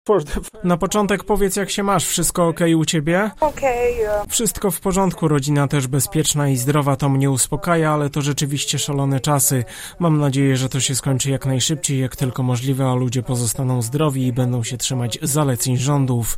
Na początek powiedz, jak się masz, wszystko okej u ciebie? Wszystko w porządku, rodzina też bezpieczna i zdrowa, to mnie uspokaja, ale to rzeczywiście szalone czasy. Mam nadzieję, że to się skończy jak najszybciej, jak tylko możliwe, a ludzie pozostaną zdrowi i będą się trzymać zaleceń rządów.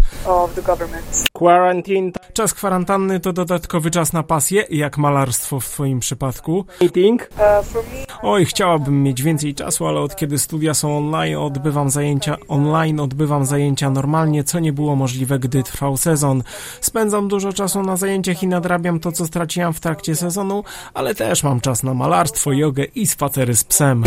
Czas kwarantanny to dodatkowy czas na pasję, jak malarstwo w twoim przypadku. Oj, chciałabym mieć więcej czasu, ale od kiedy studia są online, odbywam zajęcia normalnie, co nie było możliwe, gdy trwał sezon. Spędzam dużo czasu na zajęciach i nadrabiam to, co straciłam w trakcie sezonu, ale też mam czas na malarstwo, jogę i spacery z psem.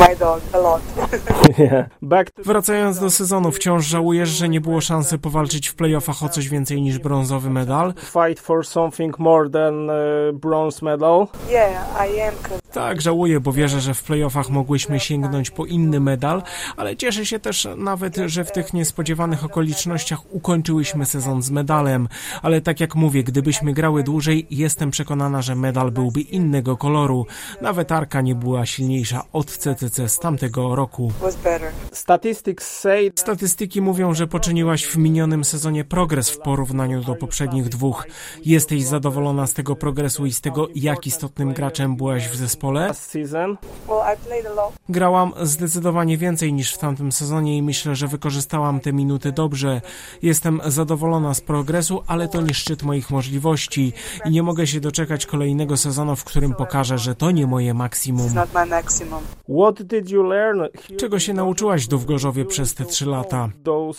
Wracając do sezonu, wciąż żałujesz, że nie było szansy powalczyć w playoffach o coś więcej niż brązowy medal? Fight for something more than bronze medal? Tak, żałuję, bo wierzę, że w playoffach mogłyśmy sięgnąć po inny medal, ale cieszę się też nawet, że w tych niespodziewanych okolicznościach ukończyłyśmy sezon z medalem. Ale tak jak mówię, gdybyśmy grały dłużej, jestem przekonana, że medal byłby innego koloru. Nawet Arka nie była silniejsza od CCC z tamtego roku. Statystyki mówią, że poczyniłaś w minionym sezonie progres w porównaniu do poprzednich dwóch. Jesteś zadowolona z tego progresu i z tego, jak istotnym graczem byłaś w zespole? Grałam zdecydowanie więcej niż w tamtym sezonie i myślę, że wykorzystałam te minuty dobrze. Jestem zadowolona z progresu, ale to nie szczyt moich możliwości i nie mogę się doczekać kolejnego sezonu, w którym pokażę, że to nie moje maksimum. Czego się nauczyłaś w Gorzowie przez te 3 lata?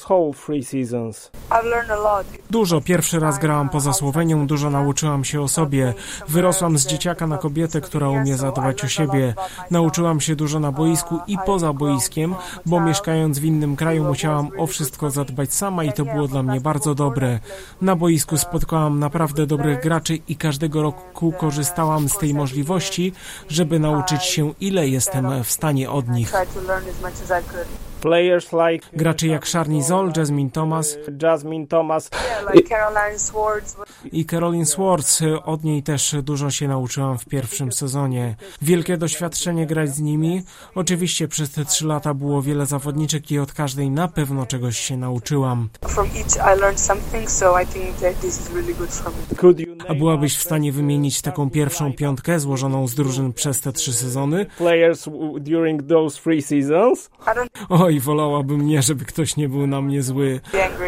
Dużo. Pierwszy raz grałam poza Słowenią, dużo nauczyłam się o sobie. Wyrosłam z dzieciaka na kobietę, która umie zadbać o siebie. Nauczyłam się dużo na boisku i poza boiskiem, bo mieszkając w innym kraju musiałam o wszystko zadbać sama i to było dla mnie bardzo dobre. Na boisku spotkałam naprawdę dobrych graczy i każdego roku korzystałam z tej możliwości, żeby nauczyć się, ile jestem w stanie od nich. Gracze jak Sharni Zoll, Jasmine Thomas i Caroline Swartz. Od niej też dużo się nauczyłam w pierwszym sezonie. Wielkie doświadczenie grać z nimi. Oczywiście przez te 3 lata było wiele zawodniczek i od każdej na pewno czegoś się nauczyłam. A byłabyś w stanie wymienić taką pierwszą piątkę złożoną z drużyn przez te 3 sezony? Oj, wolałabym nie, żeby ktoś nie był na mnie zły.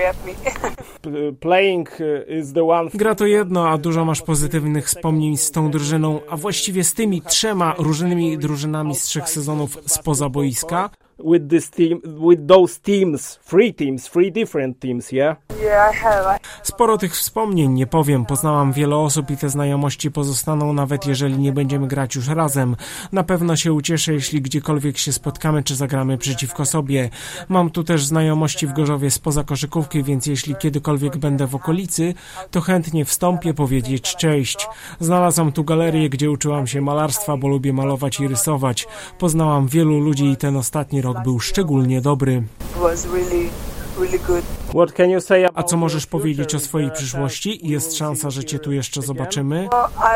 Gra to jedno, a dużo masz pozytywnych wspomnień z tą drużyną, a właściwie z tymi 3 różnymi drużynami z 3 sezonów spoza boiska. Three different teams, yeah? Sporo tych wspomnień, nie powiem. Poznałam wiele osób i te znajomości pozostaną, nawet jeżeli nie będziemy grać już razem. Na pewno się ucieszę, jeśli gdziekolwiek się spotkamy, czy zagramy przeciwko sobie. Mam tu też znajomości w Gorzowie spoza koszykówki, więc jeśli kiedykolwiek będę w okolicy, to chętnie wstąpię powiedzieć cześć. Znalazłam tu galerię, gdzie uczyłam się malarstwa, bo lubię malować i rysować. Poznałam wielu ludzi i ten ostatni rok był szczególnie dobry. A co możesz powiedzieć o swojej przyszłości? Jest szansa, że cię tu jeszcze zobaczymy?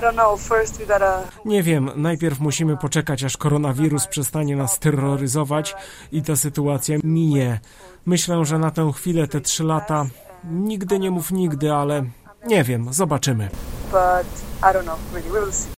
Nie wiem, najpierw musimy poczekać, aż koronawirus przestanie nas terroryzować i ta sytuacja minie. Myślę, że na tę chwilę, te 3 lata, nigdy nie mów nigdy, ale nie wiem, zobaczymy.